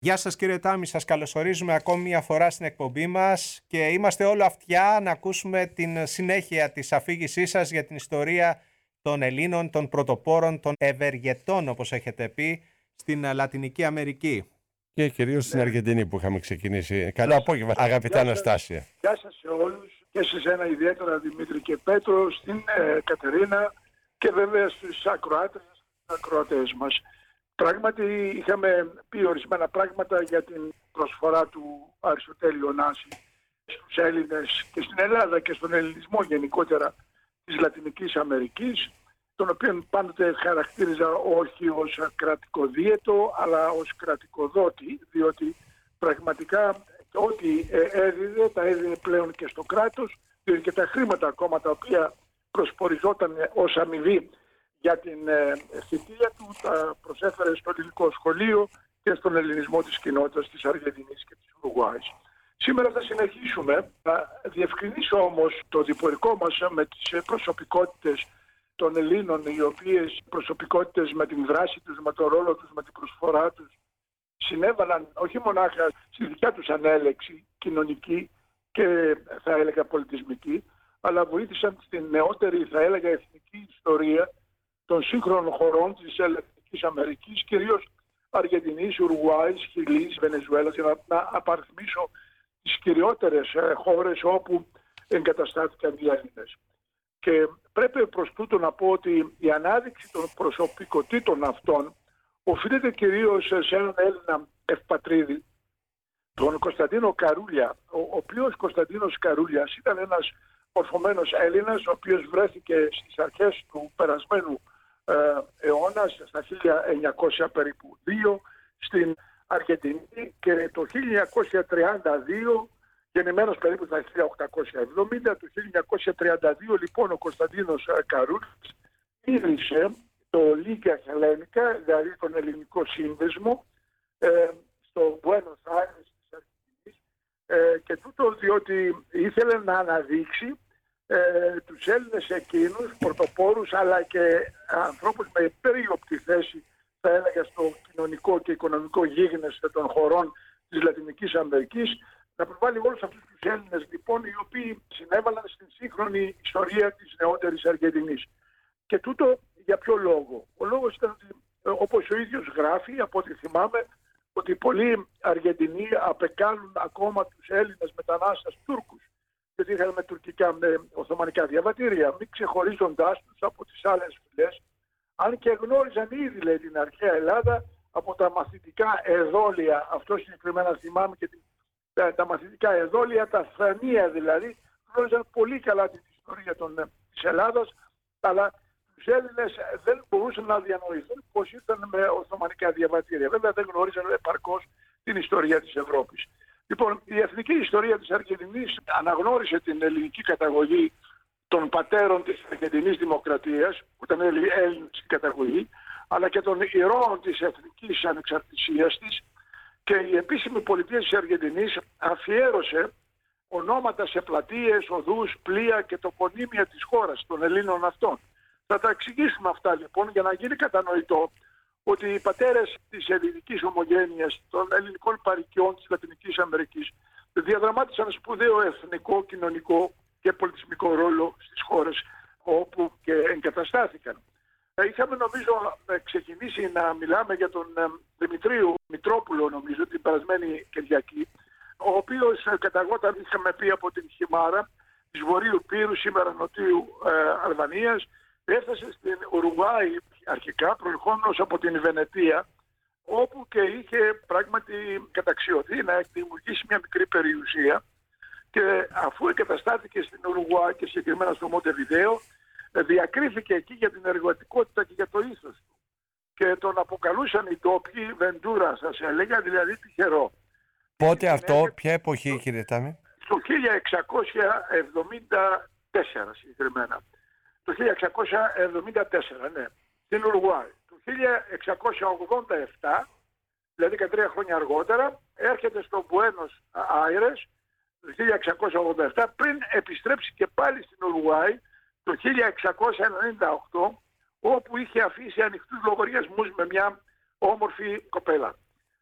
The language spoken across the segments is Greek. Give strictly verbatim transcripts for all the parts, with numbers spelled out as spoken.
Γεια σας κύριε Τάμι, σας καλωσορίζουμε ακόμη μια φορά στην εκπομπή μας και είμαστε όλο αυτιά να ακούσουμε την συνέχεια της αφήγησής σας για την ιστορία των Ελλήνων, των πρωτοπόρων, των ευεργετών όπως έχετε πει, στην Λατινική Αμερική. Και κυρίως στην Αργεντινή που είχαμε ξεκινήσει. Καλό απόγευμα, αγαπητά Αναστάσια. Γεια σας σε όλους και σε εσένα ιδιαίτερα Δημήτρη και Πέτρο, στην ε, Κατερίνα και βέβαια στους ακροάτες, ακροατές μας. Πράγματι είχαμε πει ορισμένα πράγματα για την προσφορά του Αριστοτέλη Ωνάση στους Έλληνες και στην Ελλάδα και στον ελληνισμό γενικότερα της Λατινικής Αμερικής, τον οποίο πάντοτε χαρακτήριζα όχι ως κρατικοδίαιτο αλλά ως κρατικοδότη, διότι πραγματικά ό,τι έδιδε τα έδινε πλέον και στο κράτος, διότι και τα χρήματα ακόμα τα οποία προσποριζόταν ως αμοιβή για την θητεία του τα προσέφερε στο ελληνικό σχολείο και στον ελληνισμό της κοινότητας της Αργεντινής και της Ουρουγουάης. Σήμερα θα συνεχίσουμε. Θα διευκρινίσω όμως το διπορικό μας με τις προσωπικότητες των Ελλήνων, οι οποίες προσωπικότητες με την δράση τους, με το ρόλο τους, με την προσφορά τους συνέβαλαν όχι μονάχα στη δικιά τους ανέλεξη κοινωνική και θα έλεγα πολιτισμική, αλλά βοήθησαν στην νεότερη θα έλεγα εθνική ιστορία των σύγχρονων χωρών της Λατινικής Αμερικής, κυρίως Αργεντινής, Ουρουγουάης, Χιλής, Βενεζουέλας, για να, να απαριθμίσω τις κυριότερες χώρες όπου εγκαταστάθηκαν οι Έλληνες. Και πρέπει προς τούτο να πω ότι η ανάδειξη των προσωπικότητων αυτών οφείλεται κυρίως σε έναν Έλληνα ευπατρίδη, τον Κωνσταντίνο Καρούλια, ο οποίος Κωνσταντίνος Καρούλιας ήταν ένας μορφωμένος Έλληνας, ο οποίος βρέθηκε στις αρχές του περασμένου ε, αιώνα, στα χίλια εννιακόσια περίπου δύο, στην Αργεντινή και το χίλια εννιακόσια τριάντα δύο, γεννημένος περίπου στα χίλια οκτακόσια εβδομήντα, το χίλια εννιακόσια τριάντα δύο λοιπόν ο Κωνσταντίνος Καρούλιας ίδρυσε το Λίγκα Χελένικα, δηλαδή τον ελληνικό σύνδεσμο, ε, στο Buenos Aires της Αργεντινής, ε, και τούτο διότι ήθελε να αναδείξει ε, τους Έλληνες εκείνους, πρωτοπόρους, αλλά και ανθρώπους με περίοπτη θέση, θα έλεγα, στο κοινωνικό και οικονομικό γίγνεσθε των χωρών της Λατινικής Αμερικής, να προβάλλει όλους αυτούς τους Έλληνες λοιπόν, οι οποίοι συνέβαλαν στην σύγχρονη ιστορία της νεότερης Αργεντινής. Και τούτο για ποιο λόγο? Ο λόγος ήταν ότι, όπως ο ίδιος γράφει, από ό,τι θυμάμαι, ότι πολλοί Αργεντινοί απεκάλουν ακόμα τους Έλληνες μετανάστες Τούρκους, γιατί είχαμε τουρκικά με οθωμανικά διαβατήρια, μη ξεχωρίζοντάς τους από τις άλλες φυλές, αν και γνώριζαν ήδη, λέει, την αρχαία Ελλάδα από τα μαθητικά εδόλια, αυτό συγκεκριμένα θυμάμαι, και τα, τα μαθητικά εδόλια, τα θρανία δηλαδή, γνώριζαν πολύ καλά την ιστορία των, της Ελλάδας, αλλά τους Έλληνες δεν μπορούσαν να διανοηθούν πως ήρθαν με οθωμανικά διαβατήρια. Βέβαια δεν γνώριζαν επαρκώς την ιστορία της Ευρώπης. Λοιπόν, η εθνική ιστορία της Αργεντινής αναγνώρισε την ελληνική καταγωγή των πατέρων της Αργεντινής Δημοκρατίας, που ήταν Έλληνες καταγωγή, αλλά και των ηρώων της εθνικής ανεξαρτησίας της, και η επίσημη πολιτεία της Αργεντινής αφιέρωσε ονόματα σε πλατείες, οδούς, πλοία και τοπονύμια της χώρας των Ελλήνων αυτών. Θα τα εξηγήσουμε αυτά λοιπόν για να γίνει κατανοητό ότι οι πατέρες της ελληνικής ομογένειας, των ελληνικών παροικιών της Λατινικής Αμερικής, διαδραμάτισαν σπουδαίο εθνικό, κοινωνικό και πολιτισμικό ρόλο στις χώρες όπου και εγκαταστάθηκαν. Είχαμε νομίζω ξεκινήσει να μιλάμε για τον Δημητρίου Μητρόπουλο, νομίζω, την περασμένη Κυριακή, ο οποίος καταγόταν, είχαμε πει, από την Χιμάρα της Βορείου Πύρου, σήμερα Νοτιού ε, Αλβανίας. Έφτασε στην Ουρουγουάη αρχικά, προερχόμενος από την Βενετία, όπου και είχε πράγματι καταξιωθεί να δημιουργήσει μια μικρή περιουσία, και αφού εγκαταστάθηκε στην Ουρουγουάη και συγκεκριμένα στο Μοντεβιδέο, διακρίθηκε εκεί για την εργατικότητα και για το ήθος του. Και τον αποκαλούσαν οι ντόπιοι Βεντούρα, σας έλεγα, δηλαδή τυχερό. Πότε αυτό, έγινε, ποια εποχή κύριε Τάμι? Στο χίλια εξακόσια εβδομήντα τέσσερα συγκεκριμένα. Το χίλια εξακόσια εβδομήντα τέσσερα, ναι, στην Ουρουγουάη. Το χίλια εξακόσια ογδόντα επτά, δηλαδή δεκατρία χρόνια αργότερα, έρχεται στο Buenos Aires το χίλια εξακόσια ογδόντα επτά, πριν επιστρέψει και πάλι στην Ουρουγουάη το χίλια εξακόσια ενενήντα οκτώ, όπου είχε αφήσει ανοιχτούς λογαριασμούς με μια όμορφη κοπέλα.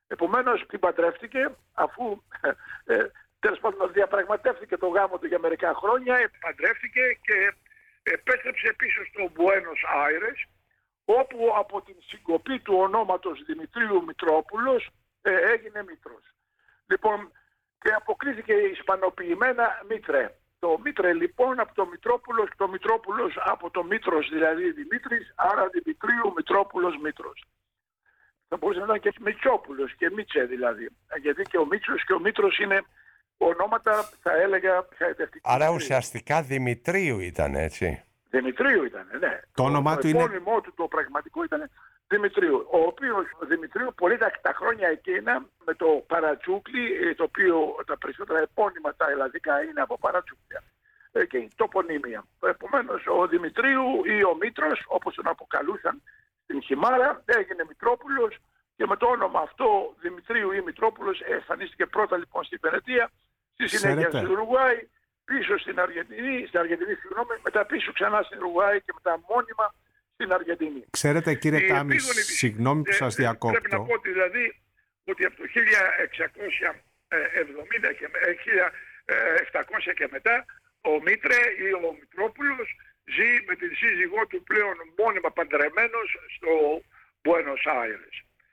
Επομένως την παντρεύτηκε, αφού ε, τέλος πάντων διαπραγματεύτηκε το γάμο του για μερικά χρόνια, παντρεύτηκε και επέστρεψε πίσω στο Μπουένος Άιρες, όπου από την συγκοπή του ονόματος Δημητρίου Μητρόπουλος ε, έγινε Μήτρος. Λοιπόν, και αποκρίθηκε ισπανοποιημένα Μήτρε. Το Μήτρε λοιπόν από το Μητρόπουλος, το Μητρόπουλος από το Μήτρος, δηλαδή Δημήτρης, άρα Δημητρίου Μητρόπουλος Μήτρος. Θα μπορούσε να ήταν και Μητσόπουλος και Μίτσε δηλαδή, γιατί και ο Μίτσος και ο Μήτρος είναι ονόματα, θα έλεγα, χαϊδευτικά. Άρα ουσιαστικά Δημητρίου ήταν, έτσι. Δημητρίου ήταν, ναι. Το όνομά το του είναι... επώνυμό του το πραγματικό ήταν Δημητρίου, ο οποίος ο Δημητρίου πολύ τα, τα χρόνια εκείνα με το Παρατσούκλι, το οποίο τα περισσότερα επώνυμα τα ελλαδικά είναι από Παρατσούκλια ε, και η τοπονύμια. Επομένως ο Δημητρίου ή ο Μήτρος, όπως τον αποκαλούσαν στην Χιμάρα, έγινε Μητρόπουλος και με το όνομα αυτό Δημητρίου ή Μητρόπουλος εμφανίστηκε πρώτα λοιπόν στην Βενετία, στη συνέχεια στην Ουρουγουάη, πίσω στην Αργεντινή, στην Αργεντινή συγγνώμη, μετά πίσω ξανά στην Ουρουγουάη και μετά μόνιμα στην Αργεντινή. Ξέρετε κύριε Τάμι, συγγνώμη που σας διακόπτω. Πρέπει να πω δηλαδή ότι από το χίλια εξακόσια εβδομήντα και χίλια επτακόσια και μετά ο Μήτρε ή ο Μητρόπουλος ζει με την σύζυγό του πλέον μόνιμα παντρεμένος στο Μπουένος Άιρες.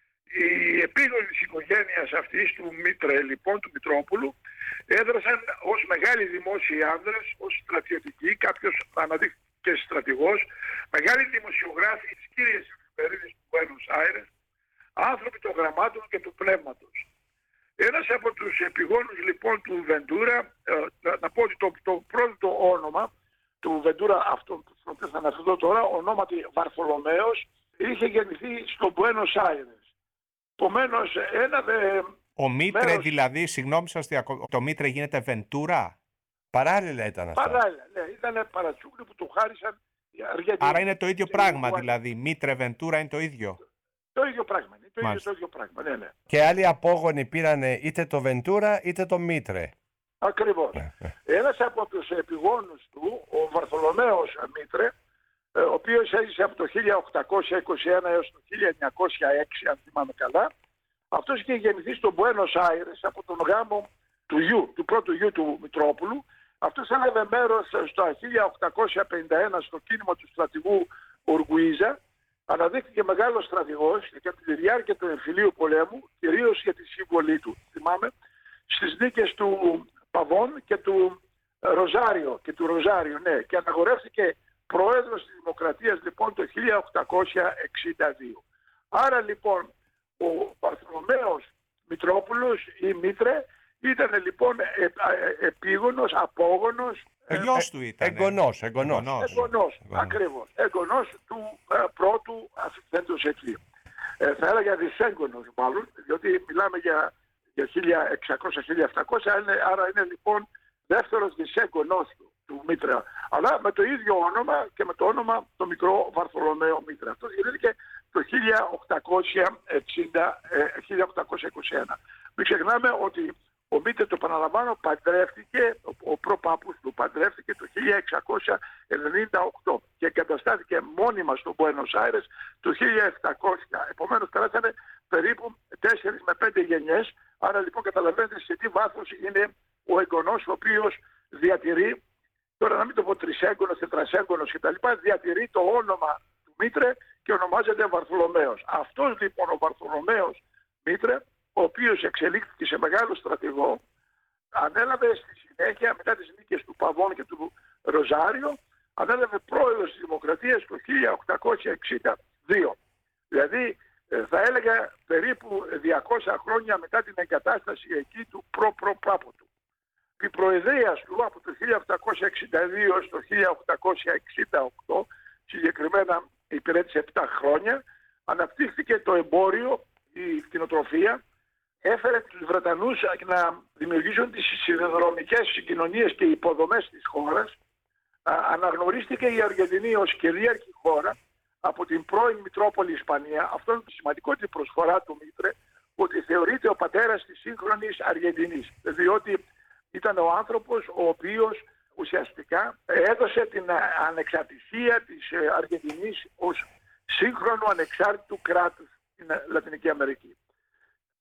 Οι επίγονοι της οικογένειας αυτής του Μήτρε λοιπόν, του Μητρόπουλου, έδρασαν ως μεγάλοι δημόσιοι άνδρες, ως στρατιωτικοί, κάποιος αναδείχθηκε στρατηγός, μεγάλοι δημοσιογράφοι της κύριας εφημερίδας του Μπουένος Άιρες, άνθρωποι των γραμμάτων και του πνεύματος. Ένας από τους επιγόνους λοιπόν του Βεντούρα, ε, να, να πω ότι το, το πρώτο όνομα του Βεντούρα, αυτό που θα αναφερθώ τώρα, ονόματι Βαρθολομαίος, είχε γεννηθεί στο Μπουένος Άιρες. Επομένως, ένα δε... Ο Μήτρε μέρος... δηλαδή, συγγνώμη σας διακόπτω, το Μήτρε γίνεται Βεντούρα. Παράλληλα ήταν αυτά. Παράλληλα, ναι, ήταν Παρατσούκλι που του χάρισαν οι Αργεντινοί. Άρα είναι το ίδιο πράγμα, δηλαδή, Μήτρε Βεντούρα είναι το ίδιο. Το ίδιο πράγμα, είναι το ίδιο, το ίδιο πράγμα, ναι, ναι. Και άλλοι απόγονοι πήραν είτε το Βεντούρα είτε το Μήτρε. Ακριβώς. Ένας από τους επιγόνους του, ο Βαρθολομαίος Μήτρε, ο οποίος έζησε από το χίλια οκτακόσια είκοσι ένα έως το χίλια εννιακόσια έξι, αν θυμάμαι καλά. Αυτός είχε γεννηθεί στο Μπουένος Άιρες από τον γάμο του γιου, του πρώτου γιου του Μητρόπουλου. Αυτός έλαβε μέρος στο χίλια οκτακόσια πενήντα ένα στο κίνημα του στρατηγού Ουργκουίζα. Αναδείχθηκε μεγάλος στρατηγός και από τη διάρκεια του εμφυλίου πολέμου, κυρίως για τη συμβολή του, θυμάμαι, στις νίκες του Παβών και του Ροζάριο, και του Ροζάριο, ναι, και αναγορεύτηκε πρόεδρος της Δημοκρατίας λοιπόν το χίλια οκτακόσια εξήντα δύο. Άρα λοιπόν ο Βαρθολομαίος Μητρόπουλος ή Μήτρε ήταν λοιπόν ε, ε, επίγονος, απόγονος. Ο γιος του ήταν. Εγγονός, εγγονός. Εγγονός, εγγονός, ακριβώς. Εγγονός του ε, πρώτου αφιχθέντος εκεί. Ε, θα έλεγα δυσέγγονος μάλλον, διότι μιλάμε για, για χίλια εξακόσια με χίλια επτακόσια, άρα είναι λοιπόν δεύτερος δυσέγγονός του, του Μήτρε. Αλλά με το ίδιο όνομα και με το όνομα το μικρό Βαρθολομαίο Μήτρε. Αυτό γεννήθηκε το χίλια οκτακόσια εξήντα, χίλια οκτακόσια είκοσι ένα. Μην ξεχνάμε ότι ο Μήτρε, το επαναλαμβάνω, παντρεύτηκε, ο προπάπους του παντρεύτηκε το χίλια εξακόσια ενενήντα οκτώ και εγκαταστάθηκε μόνιμα στο Μπουένος Άιρες το χίλια επτακόσια. Επομένως περάσανε περίπου τέσσερις με πέντε γενιές. Άρα λοιπόν καταλαβαίνετε σε τι βάθος είναι ο εγγονός ο οποίος διατηρεί, τώρα να μην το πω τρισέγγονος, τετρασέγγονος κτλ., διατηρεί το όνομα του Μήτρε και ονομάζεται Βαρθολομαίος. Αυτός λοιπόν ο Βαρθολομαίος Μήτρε, ο οποίος εξελίχθηκε σε μεγάλο στρατηγό, ανέλαβε στη συνέχεια μετά τις νίκες του Παβών και του Ροζάριο, ανέλαβε πρόεδρος της Δημοκρατίας το χίλια οκτακόσια εξήντα δύο. Δηλαδή θα έλεγα περίπου διακόσια χρόνια μετά την εγκατάσταση εκεί του προ-προ-πάπου του. Η προεδρία του από το χίλια οκτακόσια εξήντα δύο στο χίλια οκτακόσια εξήντα οκτώ, συγκεκριμένα υπηρέτησε επτά χρόνια, αναπτύχθηκε το εμπόριο, η κτηνοτροφία, έφερε τους Βρετανούς να δημιουργήσουν τις σιδηροδρομικές συγκοινωνίες και υποδομές της χώρας. Αναγνωρίστηκε η Αργεντινή ως κυρίαρχη χώρα από την πρώην Μητρόπολη Ισπανία. Αυτό είναι η σημαντικότερη προσφορά του Μήτρε, ότι θεωρείται ο πατέρας της σύγχρονης Αργεντινής, διότι ήταν ο άνθρωπος ο οποίος ουσιαστικά έδωσε την ανεξαρτησία της Αργεντινής ως σύγχρονο ανεξάρτητου κράτους στην Λατινική Αμερική.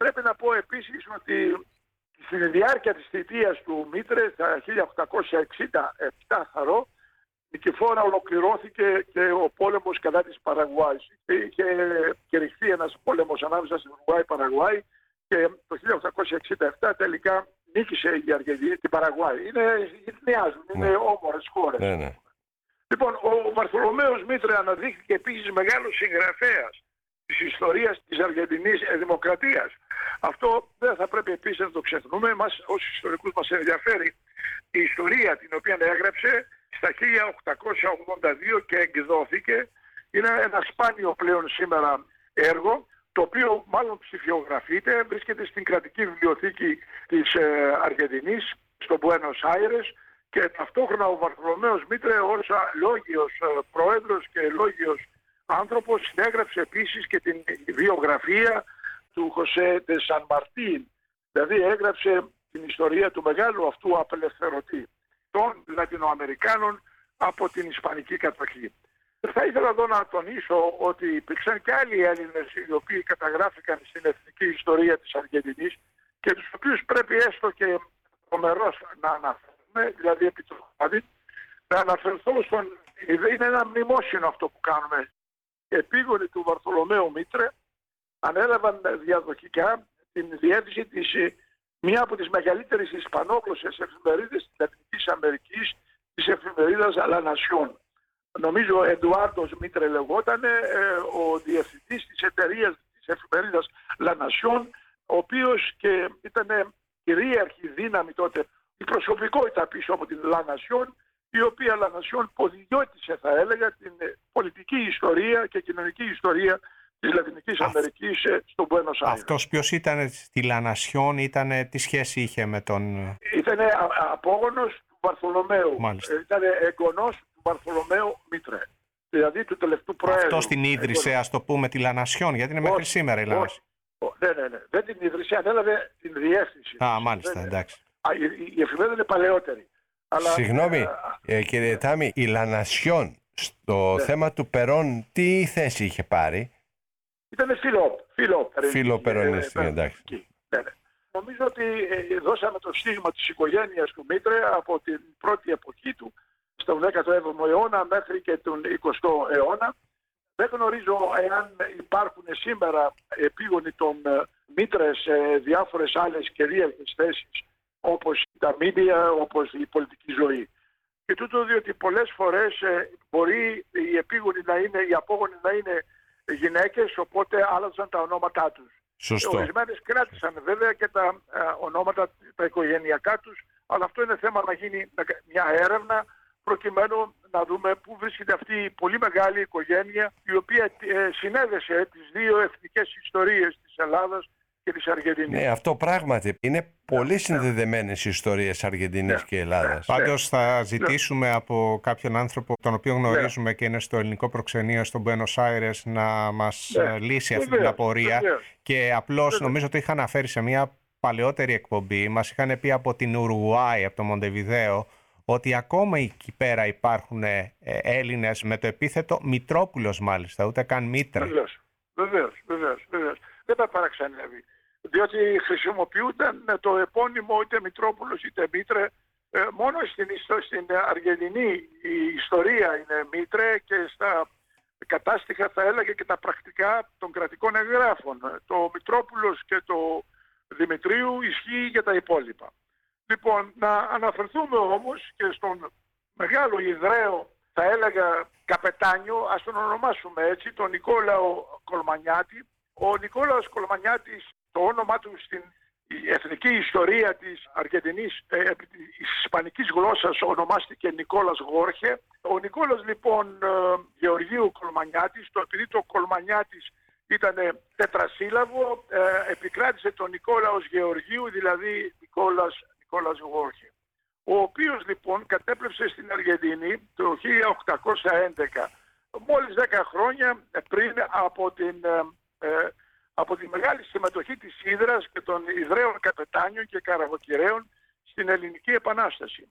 πρέπει να πω επίσης ότι στη διάρκεια της θητείας του Μήτρε, τα χίλια οκτακόσια εξήντα επτά θαρώ, νικηφόρα ολοκληρώθηκε και ο πόλεμος κατά της Παραγουάης. Είχε κηρυχθεί ένας πόλεμος ανάμεσα στην Ουρουγουάη και Παραγουάη και το χίλια οκτακόσια εξήντα επτά τελικά νίκησε η Αργεντινή την Παραγουάη. Είναι, γυτνιάζουν, είναι ναι. όμορες χώρες. Ναι, ναι. Λοιπόν, ο Βαρθολομαίος Μήτρε αναδείχθηκε επίσης μεγάλος συγγραφέας της ιστορίας της Αργεντινής Δημοκρατίας. Αυτό δεν θα πρέπει επίσης να το ξεχνούμε. Μας ως ιστορικούς μας ενδιαφέρει η ιστορία την οποία έγραψε στα χίλια οκτακόσια ογδόντα δύο και εκδόθηκε. Είναι ένα σπάνιο πλέον σήμερα έργο, το οποίο μάλλον ψηφιογραφείται, βρίσκεται στην κρατική βιβλιοθήκη της Αργεντινής, στο Μπουένος Άιρες, και ταυτόχρονα ο Βαρθολομαίος Μήτρε ως λόγιος πρόεδρος και λόγιος άνθρωπος συνέγραψε επίσης και την βιογραφία του Χωσέ ντε Σαν Μαρτίν. Δηλαδή έγραψε την ιστορία του μεγάλου αυτού απελευθερωτή των Λατινοαμερικάνων από την Ισπανική κατοχή. Θα ήθελα εδώ να τονίσω ότι υπήρξαν και άλλοι Έλληνες οι οποίοι καταγράφηκαν στην εθνική ιστορία της Αργεντινής και τους οποίους πρέπει έστω και τρομερώς να αναφέρουμε, δηλαδή επί του Χάδη, να αναφερθώ στον... Είναι ένα μνημόσυνο αυτό που κάνουμε. Επίγονοι του Βαρθολομαίου Μήτρε ανέλαβαν διαδοχικά την διεύθυνση της, μία από τις μεγαλύτερες ισπανόγλωσσες εφημερίδες της Λατινικής Αμερικής, της εφημερίδας La Nación. Νομίζω ο Εντουάρντος Μήτρε λεγόταν, ε, ο διευθυντής της εταιρείας της εφημερίδας La Nación, ο οποίος και ήταν κυρίαρχη δύναμη τότε, η προσωπικότητα πίσω από την La Nación, η οποία La Nación ποδηλιώτησε, θα έλεγα, την πολιτική ιστορία και κοινωνική ιστορία της Λατινικής Α... Αμερικής στον Μπουένος Άιρες. Αυτός ποιος ήταν στη La Nación, ήτανε, τι σχέση είχε με τον... Ήτανε απόγονος του Βαρθολομαίου. Μάλιστα. Ήτανε εγγονός του Βαρθολομαίου Μήτρε. Δηλαδή του τελευταίου προέδρου. Αυτός την ίδρυσε, εγγονός. Ας το πούμε, τη La Nación, γιατί είναι μέχρι σήμερα η La Nación. Ναι, ναι, ναι. Δεν την ίδρυσε, ανέλαβε την διεύθυνση. Α, μάλιστα, δεν, εντάξει. Α, η, η εφημερίδα είναι παλαιότερη. Αλλά, Συγγνώμη, ε, κύριε Τάμι, η La Nación στο ναι. θέμα του Περόν τι θέση είχε πάρει? Ήταν φιλό, φιλό, φιλοπερονίστη, ε, εντάξει. Ναι, ναι. Νομίζω ότι ε, δώσαμε το στίγμα της οικογένειας του Μήτρε από την πρώτη εποχή του, στον δέκατο έβδομο αιώνα μέχρι και τον εικοστό αιώνα. Δεν γνωρίζω εάν υπάρχουν σήμερα επίγονοι των Μήτρε σε διάφορες άλλες κυρίαρχες θέσεις, όπως τα μίντια, όπως η πολιτική ζωή. Και τούτο διότι πολλές φορές ε, μπορεί οι επίγονοι να είναι, οι απόγονοι να είναι γυναίκες, οπότε άλλαζαν τα ονόματά τους. Σωστό. Ορισμένες κράτησαν βέβαια και τα ε, ονόματα τα οικογενειακά τους, αλλά αυτό είναι θέμα να γίνει μια έρευνα προκειμένου να δούμε πού βρίσκεται αυτή η πολύ μεγάλη οικογένεια η οποία ε, συνέδεσε τις δύο εθνικές ιστορίες της Ελλάδας και της Αργεντινής. Ναι, αυτό πράγματι είναι πολύ συνδεδεμένες οι ιστορίες Αργεντινής ναι. και Ελλάδας. Ναι. Πάντως θα ζητήσουμε ναι. από κάποιον άνθρωπο τον οποίο γνωρίζουμε ναι. και είναι στο ελληνικό προξενείο στον Μπουένος Άιρες να μας ναι. λύσει αυτή Βεβαίως, την απορία. Βεβαίως. Και απλώς Βεβαίως. νομίζω το είχα αναφέρει σε μια παλαιότερη εκπομπή. Μας είχαν πει από την Ουρουγουάη, από το Μοντεβιδέο, ότι ακόμα εκεί πέρα υπάρχουν ε, Έλληνες με το επίθετο Μητρόπουλος μάλιστα, ούτε καν Μήτρε. Βεβαίως, βεβαίως, βεβαίως, βεβαίως. Δεν θα παραξενεύει. Διότι χρησιμοποιούνταν το επώνυμο είτε Μητρόπουλος είτε Μήτρε. Ε, μόνο στην, στην Αργεντινή η ιστορία είναι Μήτρε και στα κατάστοιχα θα έλεγε και τα πρακτικά των κρατικών εγγράφων. Το Μητρόπουλος και το Δημητρίου ισχύει για τα υπόλοιπα. Λοιπόν, να αναφερθούμε όμως και στον μεγάλο Ιδραίο, θα έλεγα καπετάνιο, ας τον ονομάσουμε έτσι, τον Νικόλαο Κολμανιάτη. Ο Νικόλαος Κολμανιάτης, το όνομά του στην εθνική ιστορία της Αργεντινής, ε, επί της ισπανικής γλώσσας ονομάστηκε Νικόλας Γόρχε. Ο Νικόλας λοιπόν ε, Γεωργίου Κολμανιάτης, το επειδή το Κολμανιάτης ήταν τετρασύλλαβο, ε, επικράτησε τον Νικόλαος Γεωργίου, δηλαδή Νικόλας, Νικόλας Γόρχε. Ο οποίος λοιπόν κατέπλεψε στην Αργεντινή το χίλια οκτακόσια έντεκα, μόλις δέκα χρόνια πριν από την... Ε, ε, από τη μεγάλη συμμετοχή της Ύδρας και των Ιδραίων καπετάνιων και καραβοκυραίων στην Ελληνική Επανάσταση.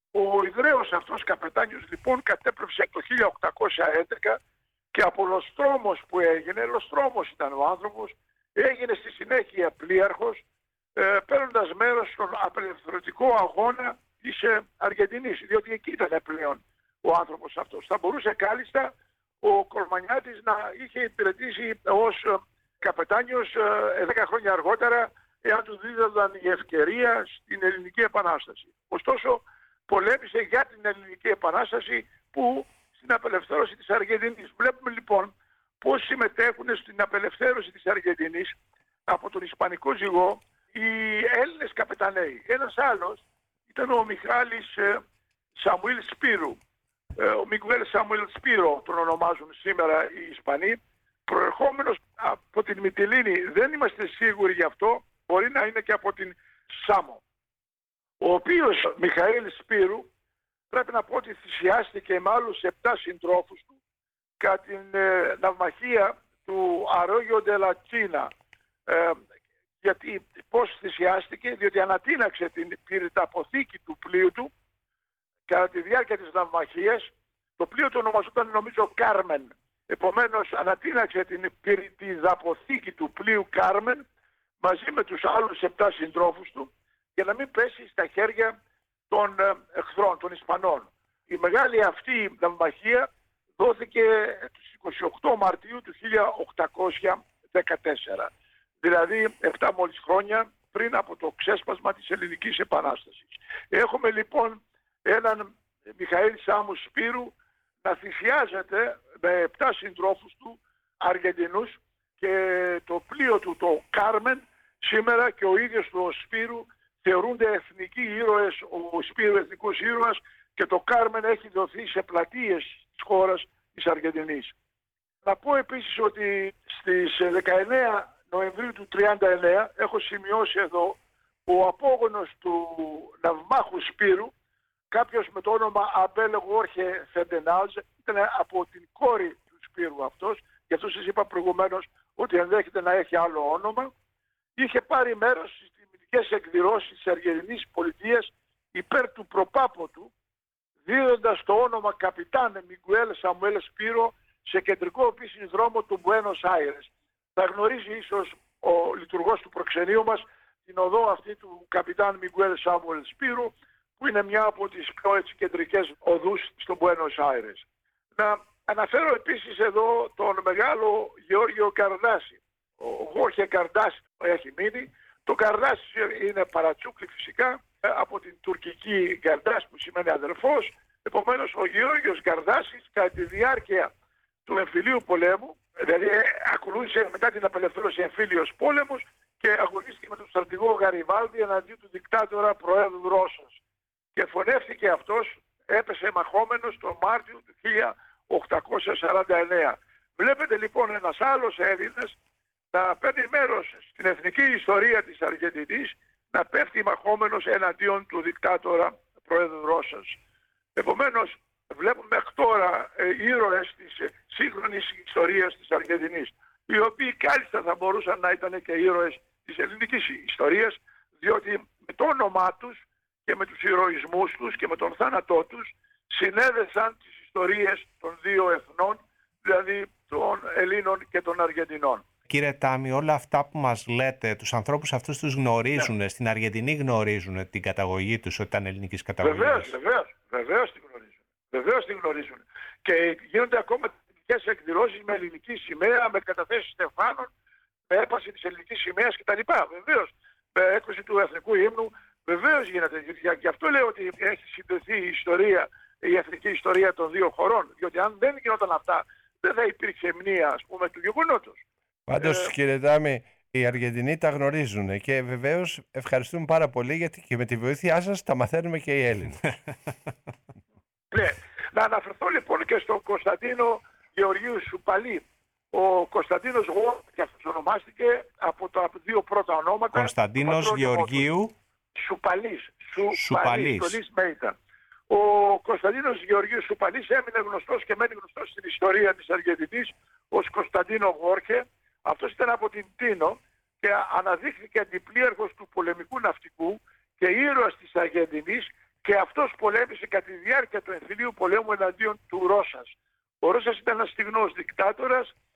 Ο Ιδραίος αυτός καπετάνιος λοιπόν κατέπλεψε το χίλια οκτακόσια έντεκα και από λοστρόμος που έγινε, λοστρόμος ήταν ο άνθρωπος, έγινε στη συνέχεια πλοίαρχος, ε, παίρνοντας μέρος στον απελευθερωτικό αγώνα της ε, Αργεντινής, διότι εκεί ήταν πλέον ο άνθρωπος αυτός. Θα μπορούσε κάλλιστα ο Κορμανιάτης να είχε υπηρετήσει ως ε, καπετάνιος ε, δέκα χρόνια αργότερα, εάν του δίδονταν η ευκαιρία στην Ελληνική Επανάσταση. Ωστόσο, πολέμησε για την Ελληνική Επανάσταση που στην απελευθέρωση της Αργεντινής. Βλέπουμε λοιπόν πώς συμμετέχουν στην απελευθέρωση της Αργεντινής από τον Ισπανικό ζυγό οι Έλληνες καπεταναίοι. Ένας άλλος ήταν ο Μιχάλης ε, Σαμουήλ Σπύρου. Ε, ο Μιγουέλ Σαμουήλ Σπύρο τον ονομάζουν σήμερα οι Ισπανοί, προερχόμενος από την Μυτιλήνη. Δεν είμαστε σίγουροι γι' αυτό, μπορεί να είναι και από την Σάμο. Ο οποίος Μιχαήλ Σπύρου πρέπει να πω ότι θυσιάστηκε με άλλους επτά συντρόφους του κατά την ε, ναυμαχία του Αρόγιο Ντελατσίνα. Ε, γιατί πώς θυσιάστηκε, διότι ανατείναξε την πυρηταποθήκη του πλοίου του κατά τη διάρκεια της ναυμαχίας. Το πλοίο του ονομαζόταν νομίζω Κάρμεν. Επομένως ανατείναξε την πυρητιδαποθήκη του πλοίου Κάρμεν μαζί με τους άλλους επτά συντρόφους του για να μην πέσει στα χέρια των εχθρών, των Ισπανών. Η μεγάλη αυτή ναυμαχία δόθηκε στις είκοσι οκτώ Μαρτίου του χίλια οκτακόσια δεκατέσσερα. Δηλαδή επτά μόλις χρόνια πριν από το ξέσπασμα της Ελληνικής Επανάστασης. Έχουμε λοιπόν έναν Μιχαήλ Σάμου Σπύρου να θυσιάζεται με επτά συντρόφους του Αργεντινούς και το πλοίο του το Κάρμεν σήμερα και ο ίδιος του ο Σπύρου θεωρούνται εθνικοί ήρωες, ο Σπύρου εθνικός ήρωας και το Κάρμεν έχει δοθεί σε πλατείες της χώρας της Αργεντινής. Να πω επίσης ότι στις δεκαεννέα Νοεμβρίου του τριάντα εννέα έχω σημειώσει εδώ ο απόγονος του ναυμάχου Σπύρου, κάποιος με το όνομα Αμπέλ Γόρχε Φεντενάζ, ήταν από την κόρη του Σπύρου αυτός, γι' αυτό σας είπα προηγουμένως ότι ενδέχεται να έχει άλλο όνομα, είχε πάρει μέρος στις τιμητικές εκδηλώσεις της Αργεντινής πολιτείας υπέρ του προπάπου του, δίδοντας το όνομα Καπιτάνε Μιγουέλ Σαμουέλ Σπύρο σε κεντρικό επίσης δρόμο του Μπουένος Άιρες. Θα γνωρίζει ίσως ο λειτουργός του προξενείου μας την οδό αυτή του Καπιτάν Μιγουέλ Σάμουελ Σπύρου, που είναι μια από τις πιο έτσι κεντρικές οδούς στο Μπουένος Άιρες. Να αναφέρω επίσης εδώ τον μεγάλο Γεώργιο Καρδάση. Ο Γόρχε Καρδάση έχει μείνει. Το Καρδάση είναι παρατσούκλι φυσικά, από την τουρκική Καρδάση που σημαίνει αδερφός. Επομένως ο Γεώργιος Καρδάσης κατά τη διάρκεια του εμφυλίου πολέμου, δηλαδή ακολούθησε μετά την απελευθέρωση εμφύλιος πόλεμος και αγωνίστηκε με τον στρατηγό Γαριβάλντι εναντίον του δικτάτορα Προέδρου Ρώσος. Και φωνεύτηκε αυτός, έπεσε μαχόμενος τον Μάρτιο του χίλια οκτακόσια σαράντα εννέα. Βλέπετε λοιπόν ένας άλλος Έλληνας να παίρνει μέρος στην εθνική ιστορία της Αργεντινής, να πέφτει μαχόμενος εναντίον του δικτάτορα Προέδρου Ρώσος. Επομένως βλέπουμε μέχρι τώρα ε, ήρωες της ε, σύγχρονης ιστορίας της Αργεντινής, οι οποίοι κάλλιστα θα μπορούσαν να ήταν και ήρωες της ελληνικής ιστορίας, διότι με το όνομά τους και με τους ηρωισμούς τους και με τον θάνατό τους συνέδεσαν τις ιστορίες των δύο εθνών, δηλαδή των Ελλήνων και των Αργεντινών. Κύριε Τάμι, όλα αυτά που μας λέτε, τους ανθρώπους αυτούς τους γνωρίζουν, ναι. Στην Αργεντινή γνωρίζουν την καταγωγή τους, ότι ήταν ελληνικής καταγωγής. Βεβαίως, βεβαίως, βεβαίως την γνωρίζουν. Βεβαίως την γνωρίζουν. Και γίνονται ακόμα τυπικές εκδηλώσεις με ελληνική σημαία, με καταθέσεις στεφάνων, με έπαση της ελληνικής σημαίας κτλ. Βεβαίως, με έκδοση του εθνικού ύμνου, βεβαίως γίνεται. Γι' αυτό λέω ότι έχει συνδεθεί η ιστορία, η εθνική ιστορία των δύο χωρών. Διότι αν δεν γινόταν αυτά, δεν θα υπήρξε μνήα, ας πούμε, του γεγονότος. Πάντως, ε... κύριε Τάμι, οι Αργεντινοί τα γνωρίζουν και βεβαίως ευχαριστούμε πάρα πολύ, γιατί και με τη βοήθειά σας τα μαθαίνουμε και οι Έλληνες. Ναι. Να αναφερθώ λοιπόν και στον Κωνσταντίνο Γεωργίου Σουπαλή. Ο Κωνσταντίνος Γεωργίου, και αυτός ονομάστηκε από τα δύο πρώτα ονόματα. Κωνσταντίνος Γεωργίου Σουπαλής. Σουπαλής. Ο Κωνσταντίνος Γεωργίου Σουπαλής έμεινε γνωστός και μένει γνωστός στην ιστορία της Αργεντινής ως Κωνσταντίνο Γόρχε. Αυτός ήταν από την Τίνο και αναδείχθηκε αντιπλοίαρχος του πολεμικού ναυτικού και ήρωας της Αργεντινής, και αυτός πολέμησε κατά τη διάρκεια του εμφυλίου πολέμου εναντίον του Ρώσας. Ο Ρώσας ήταν ένας στιγνός δικτάτορας, στη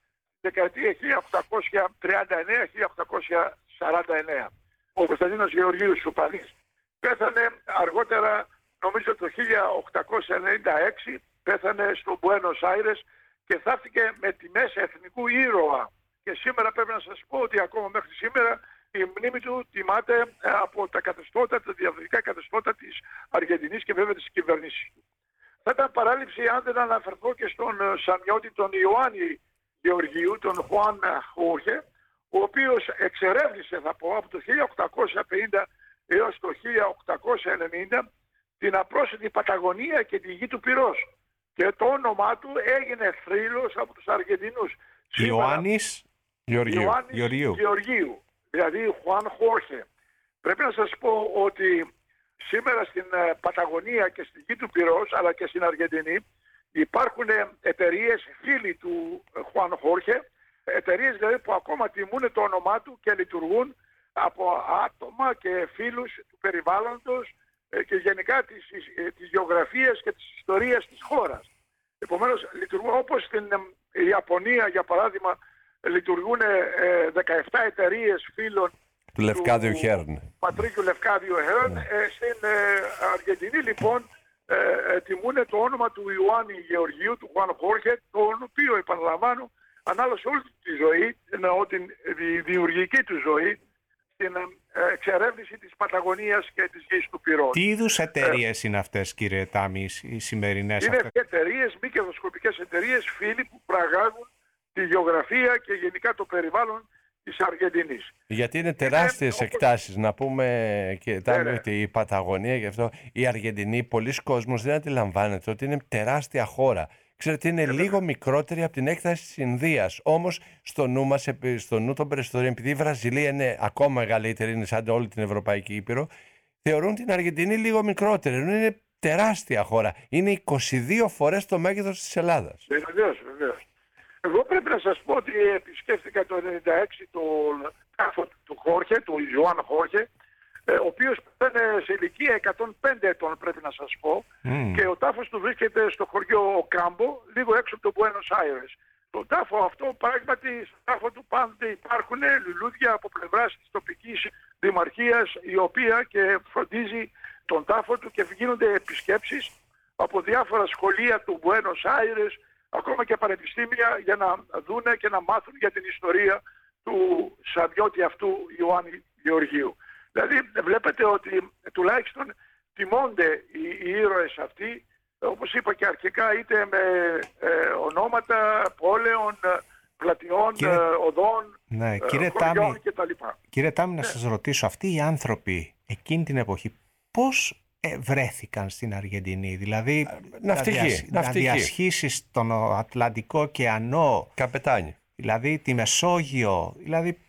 δεκαετία χίλια οκτακόσια τριάντα εννέα με χίλια οκτακόσια σαράντα εννέα. Ο Κωνσταντίνος Γεωργίου Σουπανής πέθανε αργότερα, νομίζω το χίλια οκτακόσια ενενήντα έξι, πέθανε στο Μπουένος Άιρες και θαύτηκε με τιμές εθνικού ήρωα. Και σήμερα πρέπει να σας πω ότι ακόμα μέχρι σήμερα η μνήμη του τιμάται από τα καθεστώτα, τα διαφορετικά καθεστώτα της Αργεντινής και βέβαια της κυβέρνησης του. Θα ήταν παράληψη αν δεν αναφερθώ και στον Σαμιώτη τον Ιωάννη Γεωργίου, τον Χουάν Χόρχε, ο οποίος εξερεύνησε, θα πω, από το χίλια οκτακόσια πενήντα έως το χίλια οκτακόσια ενενήντα την απρόσιτη Παταγωνία και τη γη του Πυρός. Και το όνομά του έγινε θρύλος από τους Αργεντινούς. Ιωάννης Γεωργίου. Ιωάννης Γεωργίου. Γεωργίου, δηλαδή Χουάν Χόρχε. Πρέπει να σας πω ότι σήμερα στην Παταγωνία και στη γη του Πυρός, αλλά και στην Αργεντινή, υπάρχουν εταιρείες φίλοι του Χουάν Χόρχε, εταιρείες δηλαδή που ακόμα τιμούν το όνομά του και λειτουργούν από άτομα και φίλους του περιβάλλοντος και γενικά της, της γεωγραφίας και της ιστορίας της χώρας. Επομένως λειτουργούν όπως στην Ιαπωνία, για παράδειγμα, λειτουργούν δεκαεπτά εταιρείες φίλων Του Λευκάδιου Χέρν. Πατρίκιου Λευκάδιου Χέρν. Ναι. Ε, στην ε, Αργεντινή λοιπόν ε, ε, τιμούν το όνομα του Ιωάννη Γεωργίου, του Χουάν Χόρχε, τον οποίο, επαναλαμβάνω, ανάλωσε όλη τη ζωή, εννοώ την δημιουργική του ζωή, στην ε, εξερεύνηση της Παταγωνίας και της γης του Πυρός. Τι είδους εταιρείες ε, είναι αυτές, κύριε Τάμι, οι σημερινές είναι αυτές? Είναι εταιρείες, μη κερδοσκοπικές εταιρείες, φίλοι που προαγάγουν τη γεωγραφία και γενικά το περιβάλλον της Αργεντινής. Γιατί είναι τεράστιες είναι, εκτάσεις, όπως... να πούμε και Τάμι, ότι η Παταγωνία, γι' αυτό η Αργεντινή, πολλοί κόσμος δεν αντιλαμβάνεται ότι είναι τεράστια χώρα. Ξέρετε, είναι Έλε. λίγο μικρότερη από την έκταση της Ινδίας. Όμως στο νου μας, στο νου των περισσότερων, επειδή η Βραζιλία είναι ακόμα μεγαλύτερη, είναι σαν όλη την Ευρωπαϊκή Ήπειρο, θεωρούν την Αργεντινή λίγο μικρότερη. Ενώ είναι τεράστια χώρα. Είναι είκοσι δύο φορές το μέγεθος της Ελλάδας. Βεβαίως, βεβαίως. Εγώ πρέπει να σας πω ότι επισκέφθηκα το χίλια εννιακόσια ενενήντα έξι τον τάφο του Χόρχε, του Ιωάνν Χόρχε, ο οποίος ήταν σε ηλικία εκατόν πέντε ετών, πρέπει να σας πω, mm. και ο τάφος του βρίσκεται στο χωριό Κάμπο, λίγο έξω από το Μπουένος Άιρες. Το τάφο αυτό, πράγματι, στο τάφο του πάντοτε υπάρχουν λουλούδια από πλευράς της τοπικής δημαρχίας, η οποία και φροντίζει τον τάφο του και γίνονται επισκέψεις από διάφορα σχολεία του Μπουένος Άιρες, ακόμα και πανεπιστήμια, για να δούνε και να μάθουν για την ιστορία του Σαμιώτη αυτού Ιωάννη Γεωργίου. Δηλαδή βλέπετε ότι τουλάχιστον τιμώνται οι, οι ήρωες αυτοί, όπως είπα και αρχικά, είτε με ε, ονόματα πόλεων, πλατιών, κύριε... οδών, ναι, ε, κύριε χωριών Τάμι, κτλ. Κύριε Τάμι, να ναι. σας ρωτήσω, αυτοί οι άνθρωποι εκείνη την εποχή πώς ε, βρέθηκαν στην Αργεντινή? Δηλαδή ναυτική, να, διασ... να διασχίσεις τον Ατλαντικό ωκεανό, καπετάνι, δηλαδή τη Μεσόγειο, δηλαδή...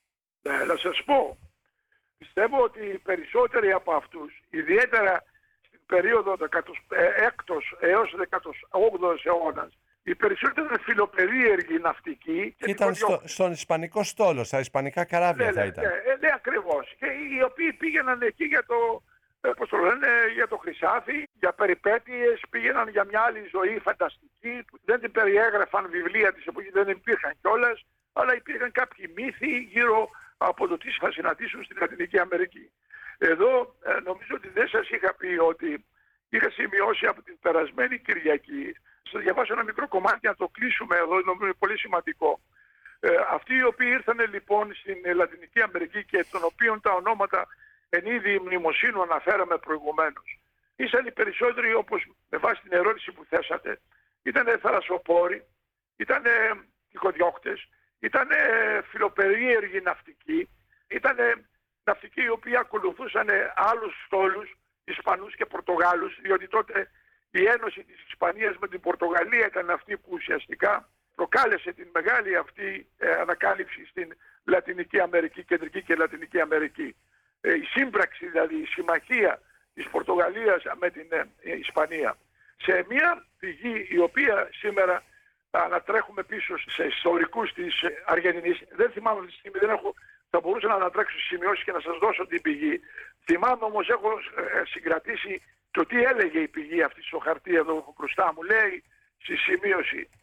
Ε, να σας πω, πιστεύω ότι οι περισσότεροι από αυτούς, ιδιαίτερα στην περίοδο δεκαέκτος έως δεκαόγδοος αιώνας, οι περισσότεροι είναι φιλοπερίεργοι ναυτικοί. Και ήταν στο, στον Ισπανικό στόλο, στα Ισπανικά καράβια ναι, θα ήταν. Ναι, ναι, ακριβώς. Και οι οποίοι πήγαιναν εκεί για το, πώς το λένε, για το χρυσάφι, για περιπέτειες, πήγαιναν για μια άλλη ζωή φανταστική, που δεν την περιέγραφαν βιβλία της εποχής, δεν υπήρχαν κιόλας, αλλά υπήρχαν κάποιοι μύθοι γύρω από το τι θα συναντήσουν στην Λατινική Αμερική. Εδώ ε, νομίζω ότι δεν σας είχα πει ότι είχα σημειώσει από την περασμένη Κυριακή, θα διαβάσω ένα μικρό κομμάτι να το κλείσουμε εδώ, νομίζω είναι πολύ σημαντικό. Ε, αυτοί οι οποίοι ήρθαν λοιπόν στην Λατινική Αμερική και των οποίων τα ονόματα εν είδη μνημοσύνου αναφέραμε προηγουμένως, ήσαν οι περισσότεροι, όπως με βάση την ερώτηση που θέσατε, ήταν θαλασσοπόροι, ήταν τυχοδιώκτες, ήταν φιλοπερίεργοι ναυτικοί, ήταν ναυτικοί οι οποίοι ακολουθούσαν άλλους στόλους, Ισπανούς και Πορτογάλους, διότι τότε η ένωση της Ισπανίας με την Πορτογαλία ήταν αυτή που ουσιαστικά προκάλεσε την μεγάλη αυτή ε, ανακάλυψη στην Λατινική Αμερική, Κεντρική και Λατινική Αμερική. Ε, η σύμπραξη, δηλαδή η συμμαχία της Πορτογαλίας με την ε, Ισπανία. Σε μια πηγή η οποία σήμερα ανατρέχουμε πίσω σε ιστορικούς της Αργεντινής, δεν θυμάμαι αυτή τη στιγμή, δεν έχω, θα μπορούσα να ανατρέξω στις σημειώσεις και να σας δώσω την πηγή. Θυμάμαι όμως, έχω ε, συγκρατήσει το τι έλεγε η πηγή αυτή στο χαρτί εδώ που μπροστά μου. Λέει στη σημείωση: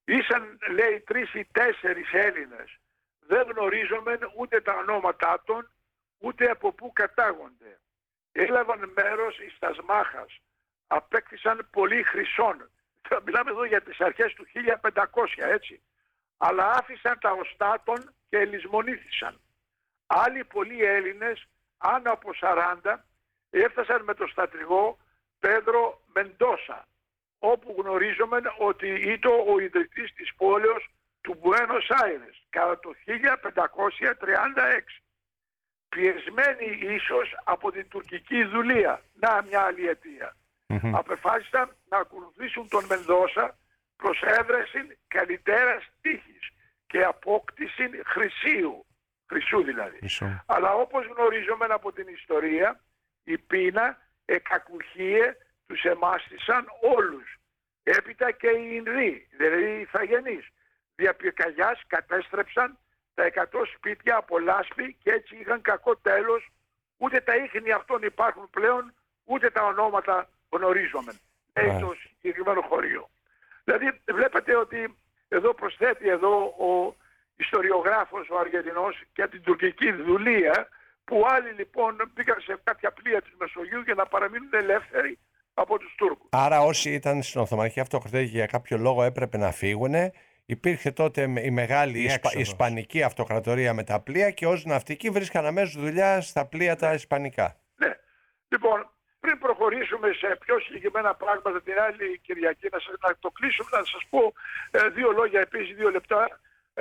ήσαν, λέει, τρεις ή τέσσερις Έλληνες. Δεν γνωρίζομεν ούτε τα ονόματά των, ούτε από πού κατάγονται. Έλαβαν μέρος εις τα Σμάχας. Απέκτησαν πολύ χρυσόν. Μιλάμε εδώ για τις αρχές του χίλια πεντακόσια, έτσι. Αλλά άφησαν τα οστά των και ελισμονήθησαν. Άλλοι πολλοί Έλληνες, άνω από σαράντα, έφτασαν με το στρατηγό Πέδρο Μεντόσα, όπου γνωρίζομεν ότι ήταν ο ιδρυτής της πόλεως του Μπουένος Άιρες κατά το χίλια πεντακόσια τριάντα έξι. Πιεσμένοι ίσως από την τουρκική δουλεία, να μια άλλη αιτία, mm-hmm. απεφάσισαν να ακολουθήσουν τον Μενδόσα προς έβρεση καλυτέρας τύχης και απόκτηση χρυσίου, χρυσού δηλαδή. Mm-hmm. Αλλά όπως γνωρίζομεν από την ιστορία, η πείνα εκακουχίε τους εμάστησαν όλους. Έπειτα και οι Ινδοί, δηλαδή οι Ιθαγενείς, δια πυρκαγιάς κατέστρεψαν τα εκατό σπίτια από λάσπη και έτσι είχαν κακό τέλος. Ούτε τα ίχνη αυτών υπάρχουν πλέον, ούτε τα ονόματα γνωρίζομεν. Λέει το συγκεκριμένο χωρίο. Δηλαδή βλέπετε ότι εδώ προσθέτει εδώ ο ιστοριογράφος, ο Αργεντινός, και την τουρκική δουλεία, που άλλοι λοιπόν πήγαν σε κάποια πλοία της Μεσογείου για να παραμείνουν ελεύθεροι από τους Τούρκους. Άρα όσοι ήταν στην Οθωμανική Αυτοκρατορία και για κάποιο λόγο έπρεπε να φύγουν, υπήρχε τότε η μεγάλη Ισπα... Ισπανική Αυτοκρατορία με τα πλοία και ως ναυτικοί βρίσκαν αμέσως δουλειά στα πλοία τα Ισπανικά. Ναι. Λοιπόν, πριν προχωρήσουμε σε πιο συγκεκριμένα πράγματα την άλλη Κυριακή, να, σας, να το κλείσουμε, να σας πω ε, δύο λόγια επίσης, δύο λεπτά, ε,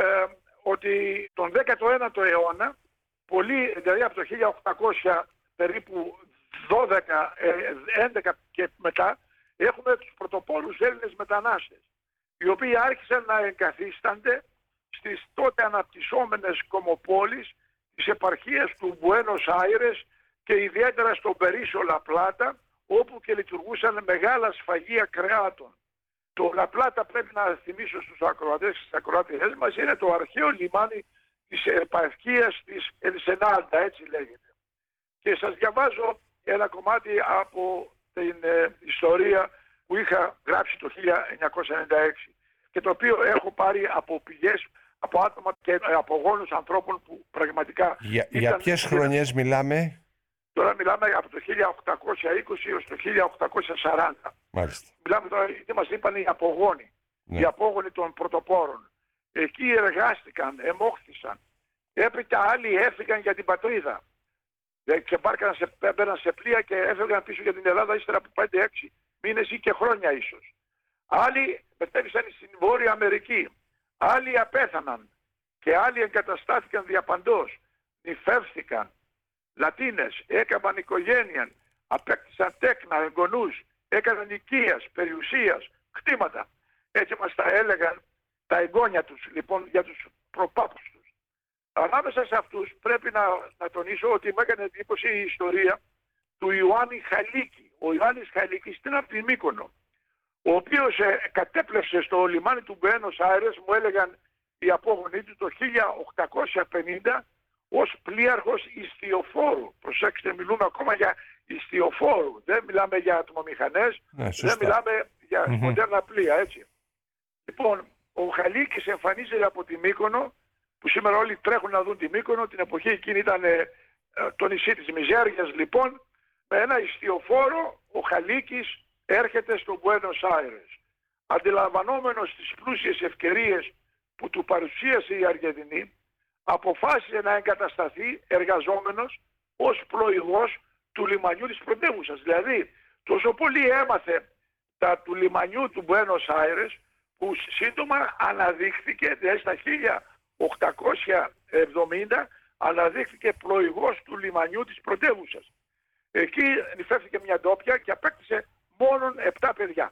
ότι τον δέκατο ένατο αιώνα, πολύ, δηλαδή από το χίλια οκτακόσια περίπου δώδεκα, έντεκα και μετά, έχουμε τους πρωτοπόρους Έλληνες μετανάστες, οι οποίοι άρχισαν να εγκαθίστανται στις τότε αναπτυσσόμενες κομμοπόλεις της επαρχίας του Μπουένος Άιρες και ιδιαίτερα στον Περίσσο Λαπλάτα, όπου και λειτουργούσαν μεγάλα σφαγεία κρεάτων. Το Λαπλάτα, πρέπει να θυμίσω στους ακροατές και στις ακροατές μας, είναι το αρχαίο λιμάνι της επαρχίας της Ενσενάλτα, έτσι λέγεται. Και σας διαβάζω ένα κομμάτι από την ε, ιστορία που είχα γράψει το χίλια εννιακόσια ενενήντα έξι και το οποίο έχω πάρει από πηγές, από άτομα και από γόνους ανθρώπων που πραγματικά... Για, για ποιες χρονιές μιλάμε? Τώρα μιλάμε από το χίλια οκτακόσια είκοσι έως το χίλια οκτακόσια σαράντα. Μάλιστα. Μιλάμε τώρα, τι μας είπαν οι απογόνοι, ναι. οι απόγονοι των πρωτοπόρων. Εκεί εργάστηκαν, εμόχθησαν. Έπειτα άλλοι έφυγαν για την πατρίδα. Ξεμπάρκαν, σε, μπαίναν σε πλοία και έφευγαν πίσω για την Ελλάδα ύστερα από πέντε έξι μήνες ή και χρόνια ίσως. Άλλοι μετέβησαν στην Βόρεια Αμερική. Άλλοι απέθαναν και άλλοι εγκαταστάθηκαν διαπαντός. νυφεύθηκαν. Λατίνες, έκαναν οικογένεια, απέκτησαν τέκνα, εγγονούς, έκαναν οικίας, περιουσίας, κτήματα. Έτσι μας τα έλεγαν τα εγγόνια τους, λοιπόν, για τους προπάπους τους. Ανάμεσα σε αυτούς πρέπει να, να τονίσω ότι μου έκανε εντύπωση η ιστορία του Ιωάννη Χαλίκη. Ο Ιωάννης Χαλίκης ήταν από την Μύκονο, ο οποίος ε, κατέπλευσε στο λιμάνι του Μπουένος Άιρες, μου έλεγαν οι απόγονοι του, το χίλια οκτακόσια πενήντα ως πλοίαρχος ιστιοφόρου. Προσέξτε, μιλούμε ακόμα για ιστιοφόρου. Δεν μιλάμε για ατμομηχανές, ναι, δεν μιλάμε για mm-hmm. μοντέρνα πλοία, έτσι. Λοιπόν, ο Χαλίκης εμφανίζεται από τη Μύκονο, που σήμερα όλοι τρέχουν να δουν τη Μύκονο, την εποχή εκείνη ήταν ε, το νησί της Μιζέριας, λοιπόν, με ένα ιστιοφόρο ο Χαλίκης έρχεται στο Μπουένος Άιρες. Αντιλαμβανόμενος τις πλούσιες ευκαιρίες που του παρουσίασε η Αργεντινή, αποφάσισε να εγκατασταθεί εργαζόμενος ως πλοηγός του λιμανιού της πρωτεύουσας. Δηλαδή, τόσο πολύ έμαθε τα του λιμανιού του Μπουένος Άιρες, που σύντομα αναδείχθηκε, δηλαδή στα χίλια οκτακόσια εβδομήντα, αναδείχθηκε πλοηγός του λιμανιού της πρωτεύουσας. Εκεί νυφεύτηκε μια ντόπια και απέκτησε μόνον επτά παιδιά.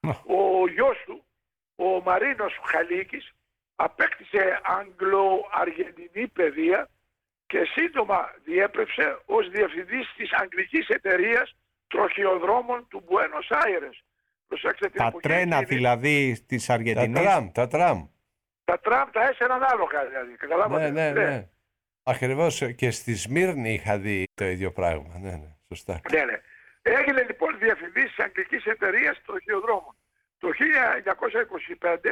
Ο γιος του, ο Μαρίνος Χαλίκης, απέκτησε Αγγλο-Αργεντινή παιδεία και σύντομα διέπρεψε ως διευθυντής της αγγλικής εταιρείας τροχιοδρόμων του Μπουένος Άιρες. Προσέξτε την τα εποχή τρένα εκείνη, δηλαδή της Αργεντινής. Τα τραμ, τα τραμ. Τα τραμ τα έσαιρναν άλογα δηλαδή. Καταλάβατε. Ναι, ναι, ναι. Ακριβώς, και στη Σμύρνη είχα δει το ίδιο πράγμα. Ναι, ναι, σωστά. Ναι, ναι. Έγινε λοιπόν διευθυντής της αγγλικής εταιρείας τροχιοδρόμων. Το χίλια εννιακόσια είκοσι πέντε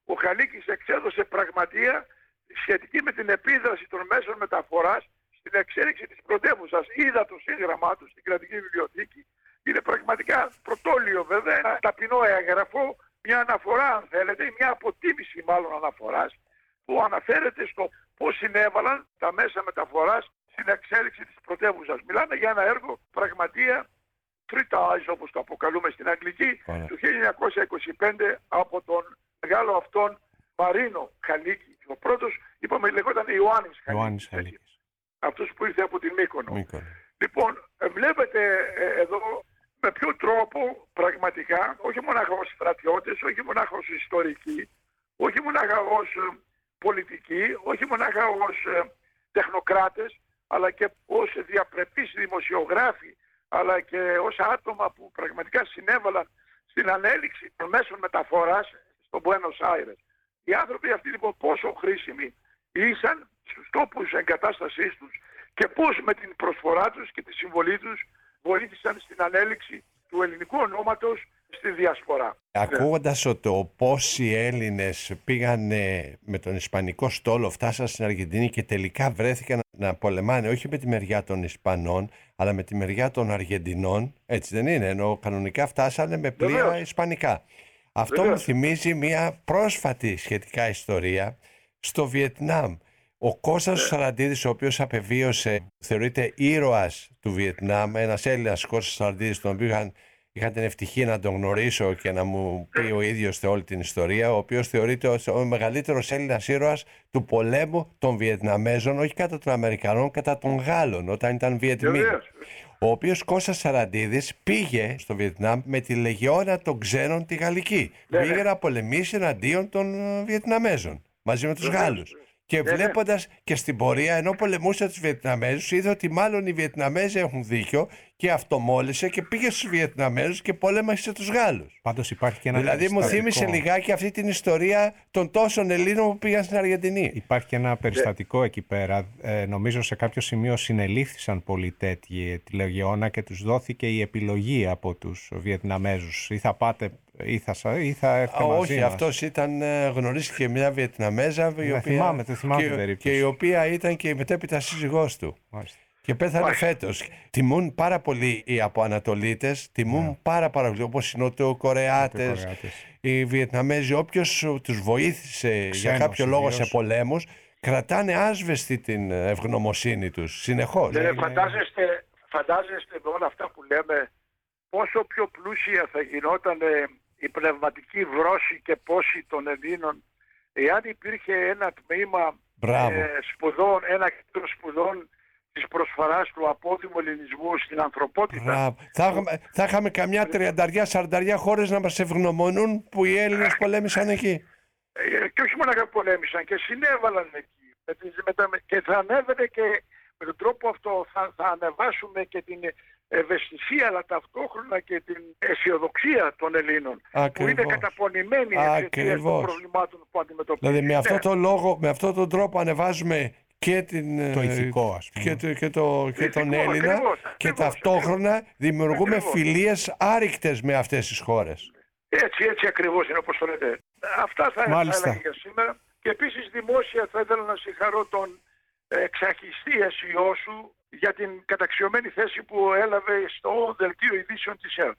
ο Χαλίκης εξέδωσε πραγματεία σχετική με την επίδραση των μέσων μεταφοράς στην εξέλιξη της πρωτεύουσας. Είδα το σύγγραμμά του στην κρατική βιβλιοθήκη. Είναι πραγματικά πρωτόλιο βέβαια, ένα ταπεινό έγγραφο, μια αναφορά αν θέλετε, μια αποτίμηση μάλλον αναφοράς, που αναφέρεται στο πώς συνέβαλαν τα μέσα μεταφοράς στην εξέλιξη της πρωτεύουσας. Μιλάμε για ένα έργο πραγματεία tritage, όπως το αποκαλούμε στην Αγγλική, Άρα. του χίλια εννιακόσια είκοσι πέντε από τον μεγάλο αυτόν Μαρίνο Χαλίκη. Ο πρώτος, είπαμε, λεγόταν Ιωάννης Χαλίκης. Χαλίκης. Αυτός που ήρθε από την Μύκονο. Μύκονο. Λοιπόν, βλέπετε ε, εδώ με ποιο τρόπο πραγματικά, όχι μονάχα ως στρατιώτες, όχι μονάχα ως ιστορικοί, όχι μονάχα ως ε, πολιτικοί, όχι μονάχα ως ε, τεχνοκράτες, αλλά και ως διαπρεπείς δημοσιογράφοι, αλλά και ως άτομα που πραγματικά συνέβαλαν στην ανέλυξη των μέσων μεταφοράς στον Μπουένος Άιρες. Οι άνθρωποι αυτοί λοιπόν πόσο χρήσιμοι ήσαν στους τόπους εγκατάστασής τους και πώς με την προσφορά τους και τη συμβολή τους βοήθησαν στην ανέλυξη του ελληνικού ονόματος στη διασπορά. Ακούγοντας ότι πόσοι Έλληνες πήγαν με τον Ισπανικό στόλο, φτάσαν στην Αργεντινή και τελικά βρέθηκαν να πολεμάνε όχι με τη μεριά των Ισπανών, αλλά με τη μεριά των Αργεντινών, έτσι δεν είναι, ενώ κανονικά φτάσανε με πλοία Βεβαίως. Ισπανικά. Αυτό Βεβαίως. Μου θυμίζει μια πρόσφατη σχετικά ιστορία στο Βιετνάμ. Ο Κώστας yeah. Σαραντίδης, ο οποίος απεβίωσε, θεωρείται ήρωας του Βιετνάμ, ένας Έλληνας Κώστας Σαραντίδης, τον οποίο είχαν, είχα την ευτυχία να τον γνωρίσω και να μου πει ο ίδιος σε όλη την ιστορία, ο οποίος θεωρείται ως ο μεγαλύτερος Έλληνας ήρωας του πολέμου των Βιετναμέζων, όχι κατά των Αμερικανών, κατά των Γάλλων, όταν ήταν Βιετμοί. Yeah. Ο οποίος Κώστας Σαραντίδης πήγε στο Βιετνάμ με τη λεγιώνα των ξένων τη Γαλλική. Yeah. Πήγε να πολεμήσει εναντίον των Βιετναμέζων, μαζί με τους yeah. Γάλλους. Και yeah. βλέποντας και στην πορεία, ενώ πολεμούσε τους Βιετναμέζους, είδε ότι μάλλον οι Βιετναμέζοι έχουν δίκιο και αυτομόλυσε και πήγε στους Βιετναμέζους και πολέμασε τους Γάλλους. Πάντως υπάρχει και ένα δηλαδή περιστατικό. Μου θύμισε λιγάκι αυτή την ιστορία των τόσων Ελλήνων που πήγαν στην Αργεντινή. Υπάρχει και ένα περιστατικό yeah. εκεί πέρα. Ε, νομίζω σε κάποιο σημείο συνελήφθησαν πολλοί τέτοιοι τη Λεγεώνα και τους δόθηκε η επιλογή από τους Βιετναμέζους. Ή θα πάτε ή θα, ή θα έρθετε Α, μαζί όχι, μας. αυτός ήταν, γνωρίστηκε μια Βιετναμέζα η οποία, θυμάμαι, το θυμάμαι και, την περίπτωση. και η οποία ήταν και η μετέπειτα σύζυγός του. Μάλιστα. Και πέθανε φέτος. Τιμούν πάρα πολύ οι Αποανατολίτες, τιμούν yeah. πάρα πάρα πολύ, όπως οι Νοτιοκορεάτες, οι Βιετναμέζοι, όποιος τους βοήθησε Ξένος, για κάποιο λόγο ιδίως. σε πολέμους, κρατάνε άσβεστη την ευγνωμοσύνη τους, συνεχώς. Ναι, φαντάζεστε, φαντάζεστε με όλα αυτά που λέμε, πόσο πιο πλούσια θα γινόταν η πνευματική βρώση και πόση των Ελλήνων, εάν υπήρχε ένα τμήμα ε, σπουδών, ένα κέντρο σπουδών της προσφοράς του απόδημου ελληνισμού στην ανθρωπότητα. Θα, θα είχαμε καμιά τριανταριά, σαρανταριά χώρες να μας ευγνωμονούν που οι Έλληνες πολέμησαν εκεί. Ε, και όχι μόνο να πολέμησαν και συνέβαλαν εκεί. Με τις, με τα, και θα ανέβαινε και με τον τρόπο αυτό θα, θα ανεβάσουμε και την ευαισθησία, αλλά ταυτόχρονα και την αισιοδοξία των Ελλήνων. Ακριβώς. Που είναι καταπονημένοι εξαιτίας των προβλημάτων που αντιμετωπίζουν. Δηλαδή με αυτόν τον λόγο, με αυτόν τον τρόπο ανεβάζουμε και την, το ηθικό, ας πούμε. Και, το, και, το, και ηθικό, τον Έλληνα ακριβώς, και ακριβώς, ταυτόχρονα ακριβώς. δημιουργούμε Ακριβώς. φιλίες άρρηκτες με αυτές τις χώρες. Έτσι, έτσι ακριβώς είναι όπως το λέτε. Αυτά θα έλεγα για σήμερα. Και επίσης δημόσια θα ήθελα να συγχαρώ τον εξαχιστή αισιό σου για την καταξιωμένη θέση που έλαβε στο δελτίο ειδήσεων της ΕΡΤ.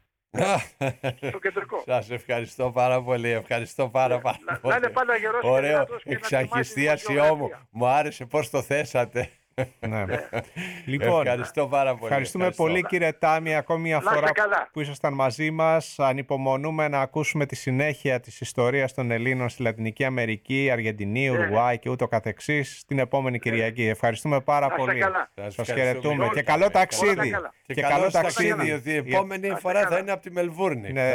Στο κεντρικό. Σας ευχαριστώ πάρα πολύ. Ευχαριστώ πάρα, πάρα να, πολύ. Να είναι πάντα γερός και ωραίο. δυνατός και Εξαχιστή αισιό μου. Μου άρεσε πώς το θέσατε. Ναι. Λοιπόν, ευχαριστώ πάρα πολύ. Ευχαριστούμε ευχαριστώ. πολύ κύριε Τάμι, ακόμη μια φορά που ήσασταν μαζί μας. Ανυπομονούμε να ακούσουμε τη συνέχεια της ιστορίας των Ελλήνων στη Λατινική Αμερική, Αργεντινή, Ουρουάη και ούτω καθεξής την επόμενη Κυριακή. Ευχαριστούμε πάρα πολύ. Σας χαιρετούμε και καλό ταξίδι. Και καλό ταξίδι, διότι η επόμενη φορά θα είναι από τη Μελβούρνη.